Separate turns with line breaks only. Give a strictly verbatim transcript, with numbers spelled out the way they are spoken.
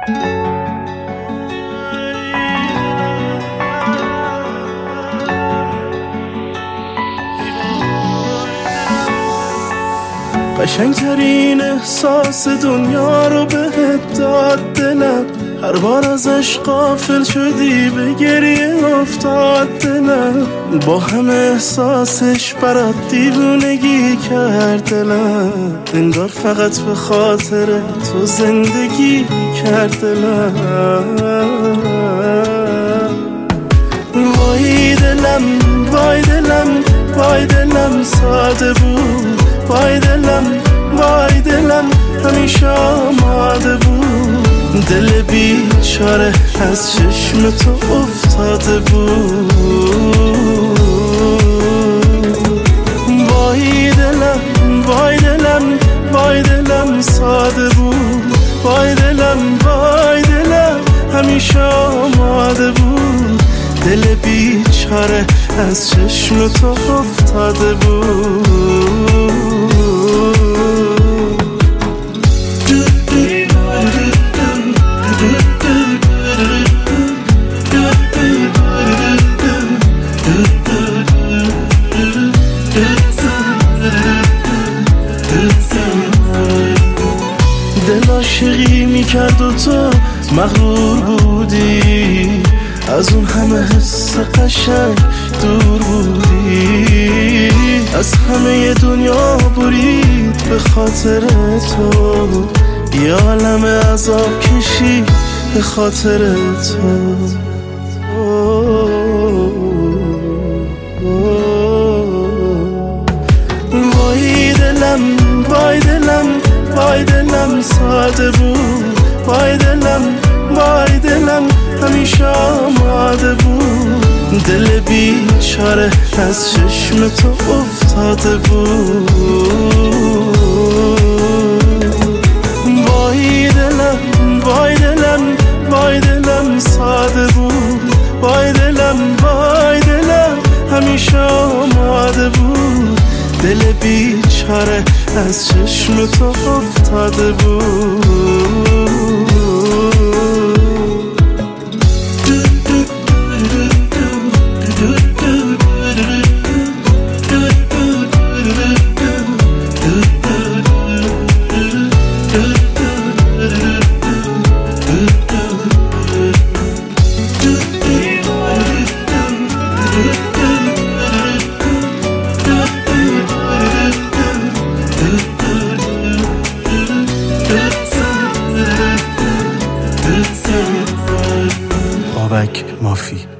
قشنگترین احساس دنیا رو بهت داد دلم، هر بار ازش غافل شدی به گریه افتاد دلم، با همه احساسش برات دیوونگی کرد دلم، انگار فقط به خاطر تو زندگی کرد دلم. وای دلم وای دلم وای دلم ساده بود، وای دلم وای دلم همیشه آماده بود، دل بیچاره از چشم تو افتاده بود. وای دلم وای دلم وای دلم ساده بود، وای دلم وای دلم همیشه آماده بود، دل بیچاره از چشم تو افتاده بود. دل عاشقی میکرد و تو مغرور بودی، از اون همه حس قشنگ دور بودی، از همه دنیا برید به خاطر تو، یه عالم عذاب کشی به خاطر تو. وای دلم وای دلم وای دلم ساده بود، وای دلم وای دلم همیشه آماده بود، دل بیچاره از چشم تو افتاده بود. وای دلم وای دلم وای دلم ساده بود، وای دلم وای دلم همیشه آماده بود، دل بیچاره از چشم تو افتاده بود. بابک مافی.